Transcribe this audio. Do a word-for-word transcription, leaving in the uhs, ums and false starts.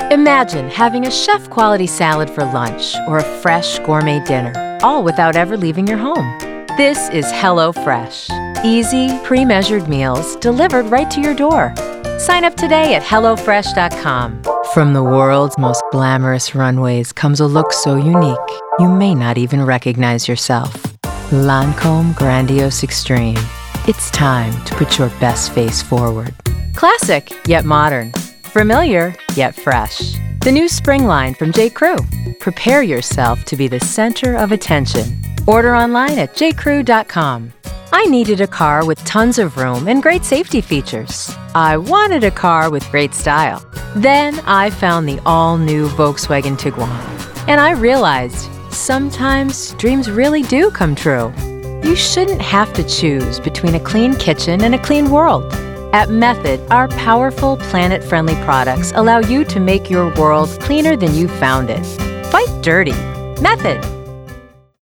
Imagine having a chef-quality salad for lunch or a fresh gourmet dinner, all without ever leaving your home. This is HelloFresh. Easy, pre-measured meals delivered right to your door. Sign up today at hello fresh dot com. From the world's most glamorous runways comes a look so unique, you may not even recognize yourself. Lancôme Grandiose Extreme. It's time to put your best face forward. Classic, yet modern. Familiar, yet fresh. The new spring line from J. Crew. Prepare yourself to be the center of attention. Order online at j crew dot com. I needed a car with tons of room and great safety features. I wanted a car with great style. Then I found the all-new Volkswagen Tiguan. And I realized sometimes dreams really do come true. You shouldn't have to choose between a clean kitchen and a clean world. At Method, our powerful, planet-friendly products allow you to make your world cleaner than you found it. Fight dirty. Method.